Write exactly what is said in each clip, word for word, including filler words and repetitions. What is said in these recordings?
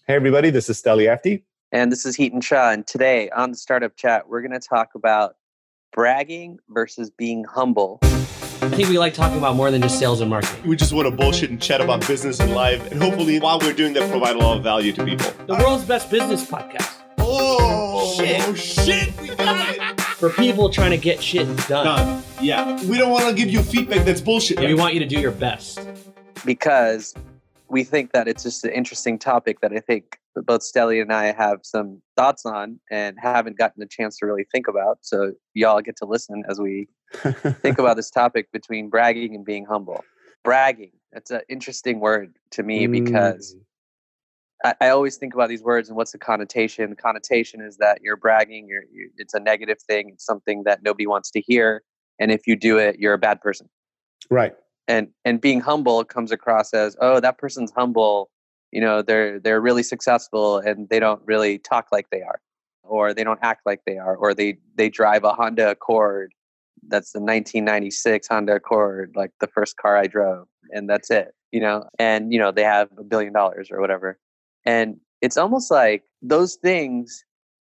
Hey, everybody, this is Steli Afti. And this is Heaton Shah. And today on the Startup Chat, we're going to talk about bragging versus being humble. I think we like talking about more than just sales and marketing. We just want to bullshit and chat about business and life. And hopefully, while we're doing that, provide a lot of value to people. The world's best business podcast. Oh, shit. Oh, shit. We got it. For people trying to get shit done. Done. Yeah. We don't want to give you feedback that's bullshit. Yeah, we want you to do your best. Because we think that it's just an interesting topic that I think both Steli and I have some thoughts on and haven't gotten a chance to really think about. So y'all get to listen as we think about this topic between bragging and being humble. Bragging, that's an interesting word to me because mm. I, I always think about these words and what's the connotation. The connotation is that you're bragging, you're, you're, it's a negative thing. It's something that nobody wants to hear. And if you do it, you're a bad person. Right. And and being humble comes across as, oh, that person's humble. You know, they're they're really successful and they don't really talk like they are, or they don't act like they are, or they they drive a Honda Accord. That's the nineteen ninety-six Honda Accord, like the first car I drove, and that's it. You know, and you know they have a billion dollars or whatever, and it's almost like those things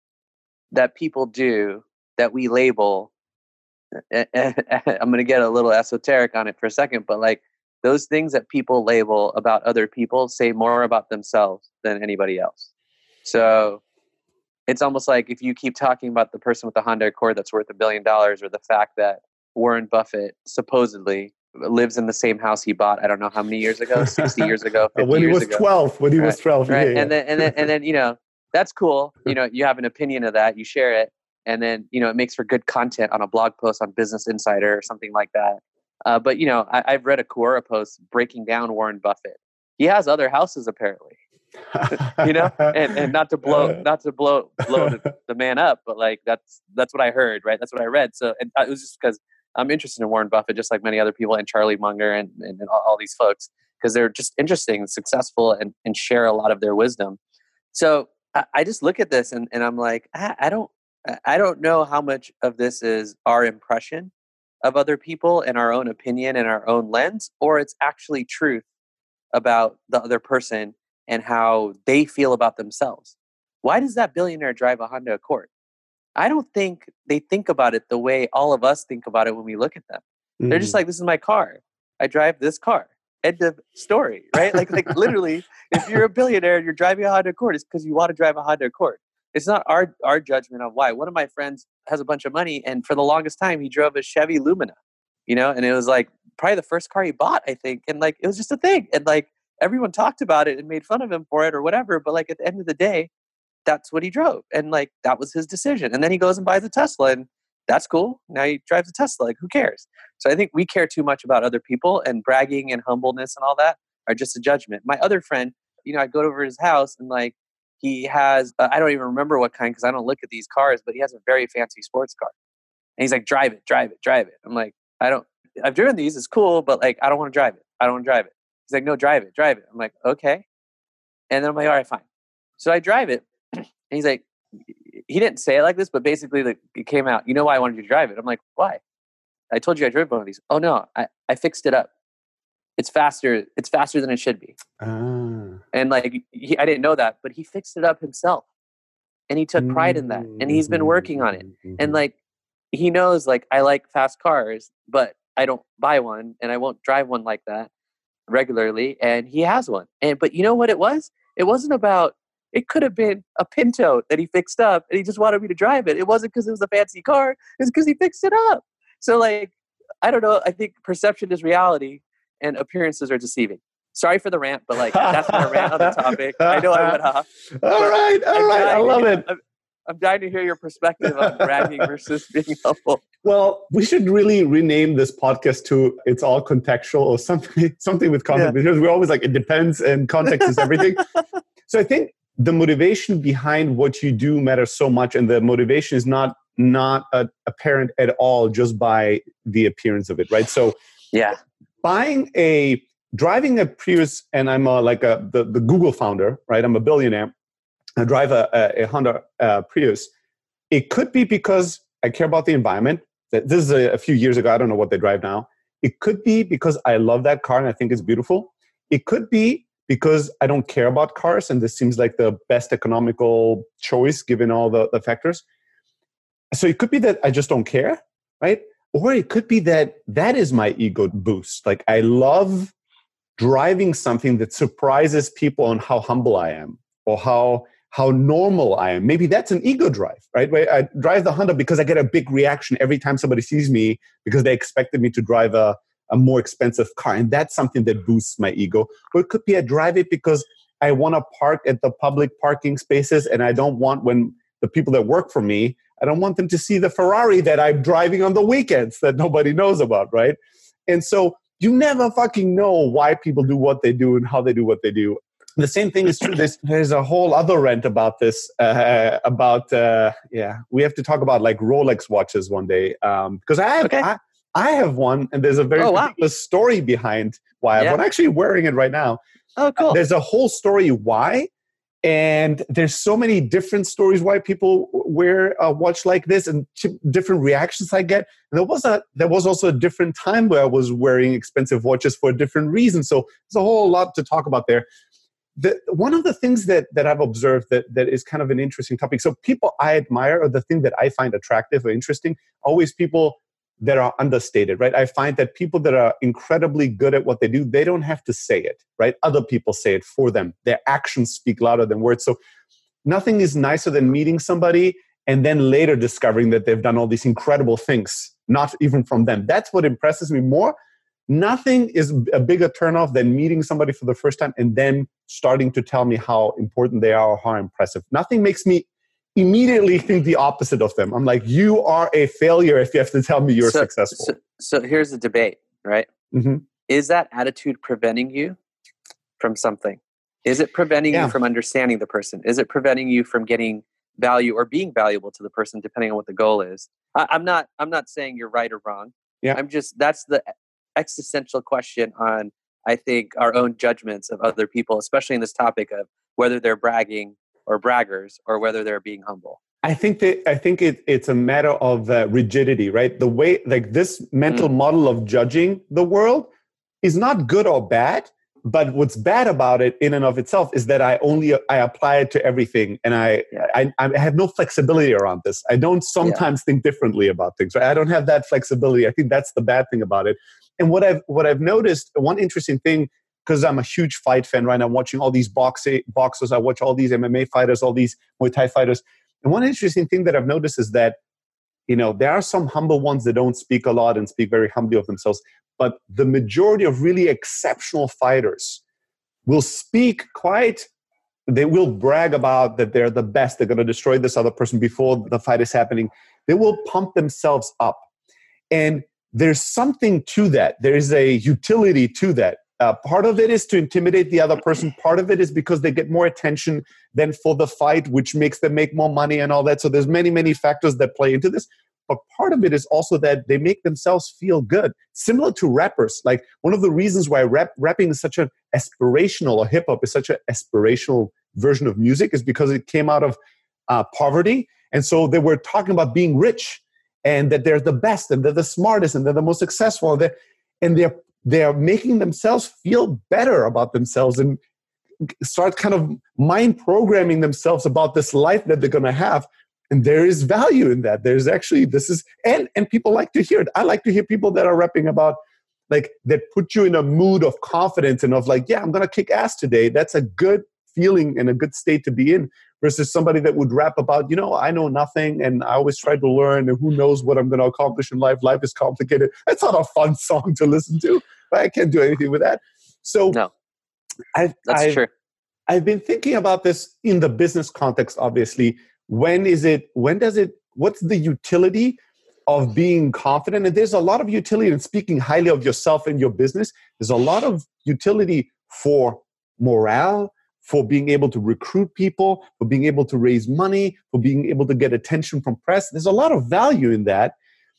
that people do that we label. I'm going to get a little esoteric on it for a second, but like those things that people label about other people say more about themselves than anybody else. So it's almost like if you keep talking about the person with the Honda Accord that's worth a billion dollars, or the fact that Warren Buffett supposedly lives in the same house he bought, I don't know how many years ago, sixty years ago, fifty when he years was ago. twelve, when he right. was twelve. Right. Yeah, yeah. And then, and then, and then, you know, that's cool. You know, you have an opinion of that, you share it. And then, you know, it makes for good content on a blog post on Business Insider or something like that. Uh, but, you know, I, I've read a Quora post breaking down Warren Buffett. He has other houses, apparently, you know, and, and not to blow, not to blow, blow the, the man up, but like, that's, that's what I heard, right? That's what I read. So and it was just because I'm interested in Warren Buffett, just like many other people, and Charlie Munger and, and, and all, all these folks, because they're just interesting and successful and, and share a lot of their wisdom. So I, I just look at this and, and I'm like, I, I don't, I don't know how much of this is our impression of other people and our own opinion and our own lens, or it's actually truth about the other person and how they feel about themselves. Why does that billionaire drive a Honda Accord? I don't think they think about it the way all of us think about it when we look at them. Mm. They're just like, this is my car. I drive this car. End of story, right? Like, like literally, if you're a billionaire and you're driving a Honda Accord, it's because you want to drive a Honda Accord. It's not our our judgment of why. One of my friends has a bunch of money, and for the longest time, he drove a Chevy Lumina, you know, and it was like probably the first car he bought, I think. And like, it was just a thing. And like, everyone talked about it and made fun of him for it or whatever. But like, at the end of the day, that's what he drove. And like, that was his decision. And then he goes and buys a Tesla, and that's cool. Now he drives a Tesla. Like, who cares? So I think we care too much about other people, and bragging and humbleness and all that are just a judgment. My other friend, you know, I go over to his house and like, he has, uh, I don't even remember what kind because I don't look at these cars, but he has a very fancy sports car. And he's like, drive it, drive it, drive it. I'm like, I don't, I've driven these, it's cool, but like, I don't want to drive it. I don't want to drive it. He's like, no, drive it, drive it. I'm like, okay. And then I'm like, all right, fine. So I drive it. And he's like, he didn't say it like this, but basically like, it came out, you know why I wanted you to drive it? I'm like, why? I told you I drove one of these. Oh no, I, I fixed it up. It's faster. It's faster than it should be. Ah. And like, he, I didn't know that, but he fixed it up himself, and he took pride in that, and he's been working on it. And like, he knows like I like fast cars, but I don't buy one, and I won't drive one like that regularly. And he has one. And but you know what it was? It wasn't about. It could have been a Pinto that he fixed up, and he just wanted me to drive it. It wasn't because it was a fancy car. It's because he fixed it up. So like, I don't know. I think perception is reality, and appearances are deceiving. Sorry for the rant, but like, that's my rant on the topic. I know I went off. All right, all I'm right. I love hear, it. I'm, I'm dying to hear your perspective on bragging versus being humble. Well, we should really rename this podcast to "It's All Contextual" or something, something with context, yeah. Because we're always like, it depends, and context is everything. So I think the motivation behind what you do matters so much, and the motivation is not not uh, apparent at all just by the appearance of it, right? So, yeah, buying a driving a Prius, and I'm a, like a the, the Google founder, right? I'm a billionaire. I drive a, a, a Honda uh, Prius. It could be because I care about the environment. This is a, a few years ago. I don't know what they drive now. It could be because I love that car and I think it's beautiful. It could be because I don't care about cars, and this seems like the best economical choice given all the, the factors. So it could be that I just don't care, right? Or it could be that that is my ego boost. Like I love driving something that surprises people on how humble I am or how how normal I am. Maybe that's an ego drive, right? Where I drive the Honda because I get a big reaction every time somebody sees me because they expected me to drive a, a more expensive car. And that's something that boosts my ego. Or it could be I drive it because I want to park at the public parking spaces and I don't want when the people that work for me, I don't want them to see the Ferrari that I'm driving on the weekends that nobody knows about, right? And so you never fucking know why people do what they do and how they do what they do. The same thing is true. There's, there's a whole other rant about this, uh, about, uh, yeah, we have to talk about like Rolex watches one day. Um, because I have, Okay. I, I have one and there's a very Oh, wow. particular story behind why I have Yeah. one. I'm actually wearing it right now. Oh, cool. There's a whole story why. And there's so many different stories why people wear a watch like this and t- different reactions I get. And there was a there was also a different time where I was wearing expensive watches for a different reason. So there's a whole lot to talk about there. The, one of the things that, that I've observed that, that is kind of an interesting topic. So people I admire or the thing that I find attractive or interesting, always people that are understated, right? I find that people that are incredibly good at what they do, they don't have to say it, right? Other people say it for them. Their actions speak louder than words. So nothing is nicer than meeting somebody and then later discovering that they've done all these incredible things, not even from them. That's what impresses me more. Nothing is a bigger turnoff than meeting somebody for the first time and then starting to tell me how important they are or how impressive. Nothing makes me immediately think the opposite of them. I'm like, you are a failure if you have to tell me you're so, successful. So, so here's the debate, right? Mm-hmm. Is that attitude preventing you from something? Is it preventing Yeah. you from understanding the person? Is it preventing you from getting value or being valuable to the person, depending on what the goal is? I, I'm not. I'm not saying you're right or wrong. Yeah. I'm just. That's the existential question on, I think, our own judgments of other people, especially in this topic of whether they're bragging or braggers or whether they're being humble. I think that I think it, it's a matter of uh, rigidity, right? The way, like this mental Mm. model of judging the world is not good or bad, but what's bad about it in and of itself is that I only I apply it to everything, and I Yeah. I, I have no flexibility around this. I don't sometimes think differently about things. Right? I don't have that flexibility. I think that's the bad thing about it. And what I've what I've noticed, one interesting thing, because I'm a huge fight fan right now, I'm watching all these boxing boxers, I watch all these M M A fighters, all these Muay Thai fighters. And one interesting thing that I've noticed is that, you know, there are some humble ones that don't speak a lot and speak very humbly of themselves, but the majority of really exceptional fighters will speak quite, they will brag about that they're the best, they're going to destroy this other person before the fight is happening. They will pump themselves up. And there's something to that. There is a utility to that. Uh, part of it is to intimidate the other person. Part of it is because they get more attention than for the fight, which makes them make more money and all that. So there's many, many factors that play into this. But part of it is also that they make themselves feel good. Similar to rappers. Like one of the reasons why rap, rapping is such an aspirational, or hip hop is such an aspirational version of music is because it came out of uh, poverty. And so they were talking about being rich and that they're the best and they're the smartest and they're the most successful. And they're, and they're They're making themselves feel better about themselves and start kind of mind programming themselves about this life that they're going to have. And there is value in that. There's actually, this is, and, and people like to hear it. I like to hear people that are rapping about, like, that put you in a mood of confidence and of like, yeah, I'm going to kick ass today. That's a good feeling and a good state to be in, versus somebody that would rap about, you know, I know nothing and I always try to learn and who knows what I'm going to accomplish in life. Life is complicated. That's not a fun song to listen to, but I can't do anything with that. So No, I've, that's I've, true. I've been thinking about this in the business context, obviously. When is it, when does it, what's the utility of being confident? And there's a lot of utility in speaking highly of yourself and your business. There's a lot of utility for morale, for being able to recruit people, for being able to raise money, for being able to get attention from press. There's a lot of value in that.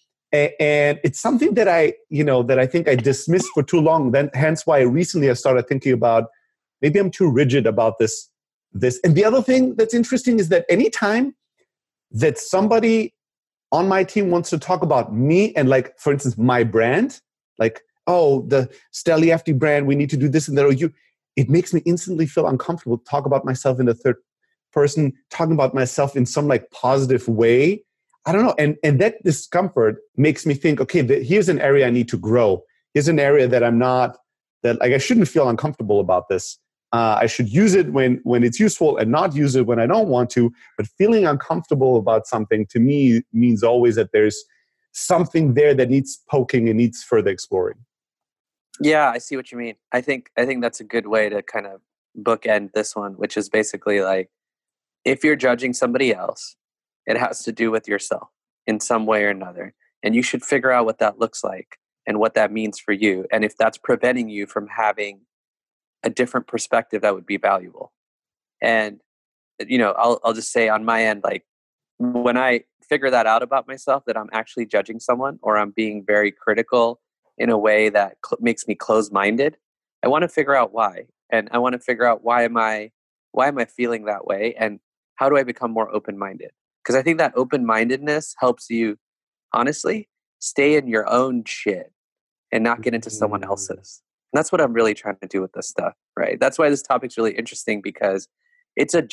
And it's something that I, you know, that I think I dismissed for too long. Then, hence why recently I started thinking about, maybe I'm too rigid about this. This. And the other thing that's interesting is that anytime that somebody on my team wants to talk about me and, like, for instance, my brand, like, oh, the Steliefty brand, we need to do this and that, or you, it makes me instantly feel uncomfortable to talk about myself in the third person, talking about myself in some like positive way. I don't know. And, and that discomfort makes me think, okay, th- here's an area I need to grow. Here's an area that I'm not, that like I shouldn't feel uncomfortable about this. Uh, I should use it when, when it's useful and not use it when I don't want to. But feeling uncomfortable about something to me means always that there's something there that needs poking and needs further exploring. Yeah, I see what you mean. I think I think that's a good way to kind of bookend this one, which is basically like, if you're judging somebody else, it has to do with yourself in some way or another. And you should figure out what that looks like and what that means for you. And if that's preventing you from having a different perspective that would be valuable. And, you know, I'll I'll just say on my end, like when I figure that out about myself, that I'm actually judging someone or I'm being very critical in a way that cl- makes me closed-minded, I want to figure out why. And I want to figure out why am I why am I feeling that way? And how do I become more open-minded? Because I think that open-mindedness helps you, honestly, stay in your own shit and not get into someone else's. And that's what I'm really trying to do with this stuff, right? That's why this topic's really interesting, because it's a